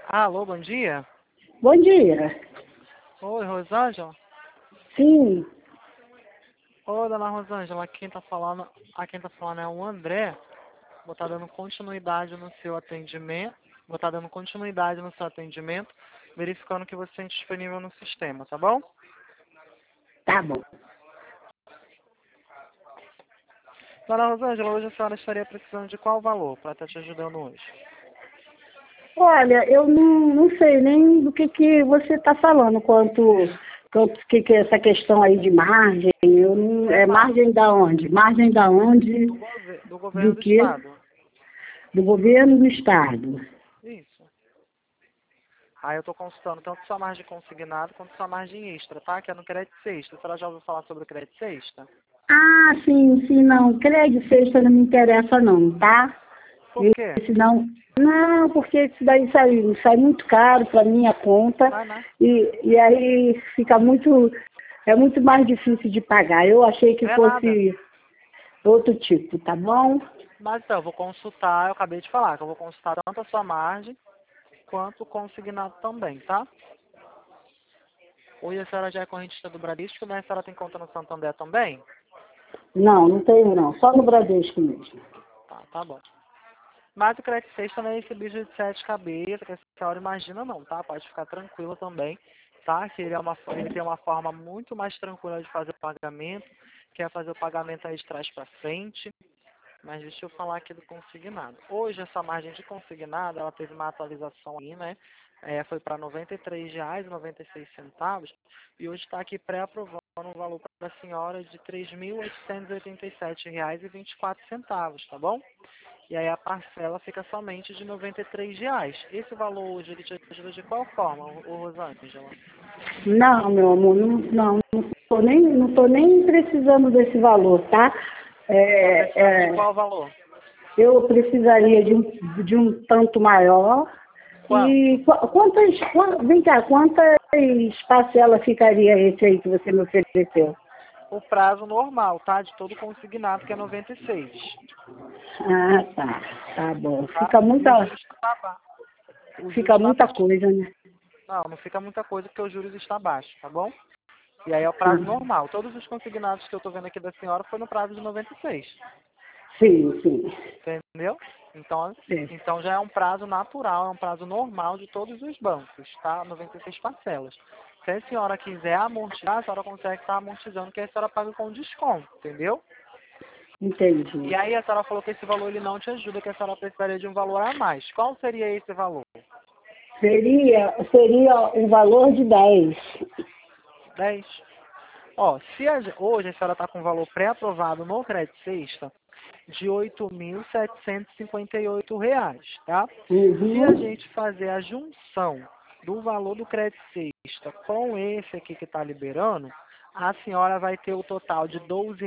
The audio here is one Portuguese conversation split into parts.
Alô, bom dia. Bom dia. Oi, Rosângela. Sim. Oi, dona Rosângela. Quem tá falando é o André. Vou estar dando continuidade no seu atendimento. Verificando que você é disponível no sistema, tá bom? Tá bom. Dona Rosângela, hoje a senhora estaria precisando de qual valor para estar te ajudando hoje? Olha, eu não sei nem do que você está falando que é essa questão aí de margem. É margem da onde? Margem da onde? Do governo Do do quê? estado. Do governo do estado. Isso. Aí eu estou consultando tanto sua margem consignada quanto sua margem extra, tá? Que é no crédito sexta. A senhora já ouviu falar sobre o crédito sexta? Ah, sim, não. Crédito sexta não me interessa não, tá? Por quê? Não, porque isso daí sai muito caro para minha conta Vai, né? e aí é muito mais difícil de pagar. Eu achei que É nada. fosse outro tipo, tá bom? Mas então, eu vou consultar, eu acabei de falar, que eu vou consultar tanto a sua margem quanto o consignado também, tá? Hoje a senhora já é correntista do Bradesco, né? A senhora tem conta no Santander também? Não tenho não, só no Bradesco mesmo. Tá bom. Mas o crédito sexta não é esse bicho de sete cabeças, que a senhora imagina não, tá? Pode ficar tranquila também, tá? Que ele tem uma forma muito mais tranquila de fazer o pagamento, que é fazer o pagamento aí de trás para frente. Mas deixa eu falar aqui do consignado. Hoje essa margem de consignado, ela teve uma atualização aí, né? Foi para R$ 93,96 e hoje está aqui pré-aprovando um valor para a senhora de R$ 3.887,24, tá bom? E aí a parcela fica somente de R$ 93. Esse valor hoje ele te ajuda de qual forma, ô Rosângela? Não, meu amor, não tô nem precisando desse valor, tá? Está precisando de qual valor? Eu precisaria de um tanto maior. Quanto? Vem cá, quantas parcelas ficaria esse aí que você me ofereceu? O prazo normal, tá? De todo consignado, que é 96. Ah, tá bom. Tá? E os juros está baixo. Os juros Fica está muita baixo. coisa, né? Não fica muita coisa porque os juros está baixo, tá bom? E aí é o prazo normal. Todos os consignados que eu estou vendo aqui da senhora foi no prazo de 96. Sim. Entendeu? Então, É. então já é um prazo natural, é um prazo normal de todos os bancos, tá? 96 parcelas. Se a senhora quiser amortizar, a senhora consegue estar amortizando, que a senhora paga com desconto, entendeu? Entendi. E aí a senhora falou que esse valor ele não te ajuda, que a senhora precisaria de um valor a mais. Qual seria esse valor? Seria um valor de 10. 10. Ó, hoje a senhora está com o valor pré-aprovado no crédito sexta de R$ 8.758, tá? Se a Uhum. gente fazer a junção do valor do crédito sexta com esse aqui que está liberando, a senhora vai ter o total de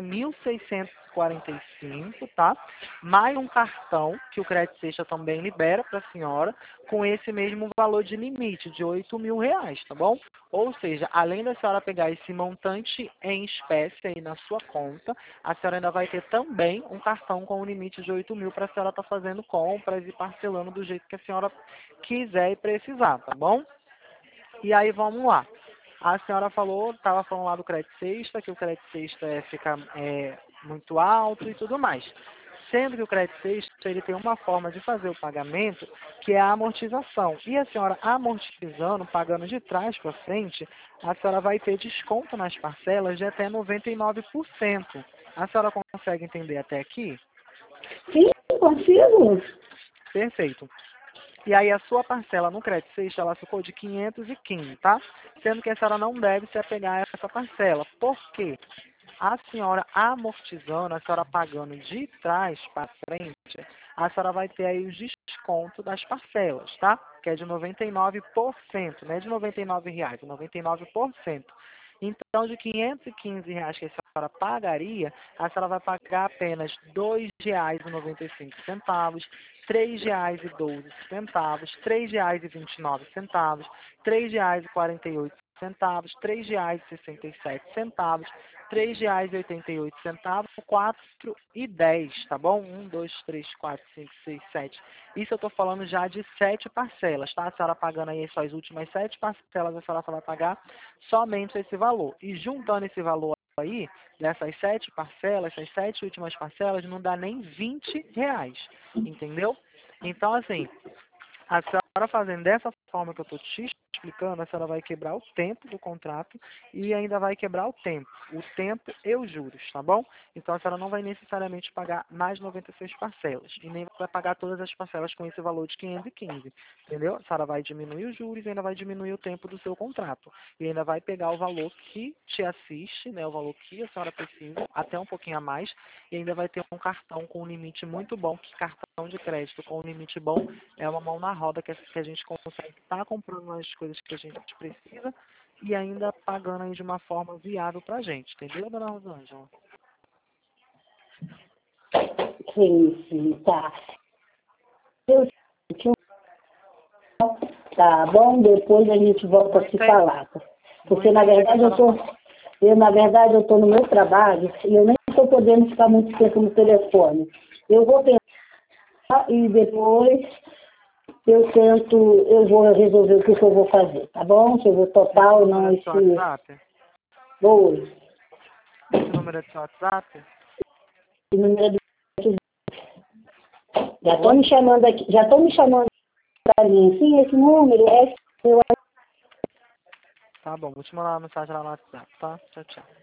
12.645, tá? Mais um cartão que o crédito sexta também libera para a senhora, com esse mesmo valor de limite de R$ 8.000, tá bom? Ou seja, além da senhora pegar esse montante em espécie aí na sua conta, a senhora ainda vai ter também um cartão com um limite de 8.000 para a senhora estar fazendo compras e parcelando do jeito que a senhora quiser e precisar, tá bom? E aí vamos lá. A senhora estava falando lá do crédito sexta, que o crédito sexta fica muito alto e tudo mais. Sendo que o crédito sexta ele tem uma forma de fazer o pagamento que é a amortização. E a senhora amortizando, pagando de trás para frente, a senhora vai ter desconto nas parcelas de até 99%. A senhora consegue entender até aqui? Sim, consigo. Perfeito. E aí a sua parcela no crédito sexta, ela ficou de 515, tá? Sendo que a senhora não deve se apegar a essa parcela. Por quê? A senhora amortizando, a senhora pagando de trás para frente, a senhora vai ter aí o desconto das parcelas, tá? Que é de 99%, não é de R$ 99, é 99%. Então, de R$ 515 que a senhora pagaria, a senhora vai pagar apenas R$ 2,95, R$ 3,12, R$ 3,29, R$ 3,48 centavos, R$ 3,67, R$ 3,88, 4,10, tá bom? 1, 2, 3, 4, 5, 6, 7. Isso eu estou falando já de 7 parcelas, tá? A senhora pagando aí as últimas 7 parcelas, a senhora vai pagar somente esse valor. E juntando esse valor aí, dessas 7 parcelas, essas 7 últimas parcelas, não dá nem R$ 20, entendeu? Então, assim, a senhora fazendo dessa forma que eu estou te explicando, a senhora vai quebrar o tempo do contrato e ainda vai quebrar o tempo e os juros, tá bom? Então a senhora não vai necessariamente pagar mais 96 parcelas e nem vai pagar todas as parcelas com esse valor de 515, entendeu? A senhora vai diminuir os juros e ainda vai diminuir o tempo do seu contrato e ainda vai pegar o valor que te assiste, né, o valor que a senhora precisa, até um pouquinho a mais, e ainda vai ter um cartão com um limite muito bom, que cartão de crédito com um limite bom é uma mão na roda que a gente consegue estar comprando as coisas que a gente precisa e ainda pagando aí de uma forma viável pra gente, entendeu, dona Rosângela? Sim, sim, tá. Eu, tá bom, depois a gente volta a se falar. Porque na verdade na verdade eu tô no meu trabalho e eu nem estou podendo ficar muito tempo no telefone. Eu vou pensar e depois eu vou resolver o que eu vou fazer, tá bom? Se eu vou topar ou não esse... Oi. Esse número é do seu WhatsApp? O número do... Já estão me chamando aqui, pra mim. Sim, esse número é... Tá bom, vou te mandar uma mensagem lá no WhatsApp, tá? Tchau, tchau.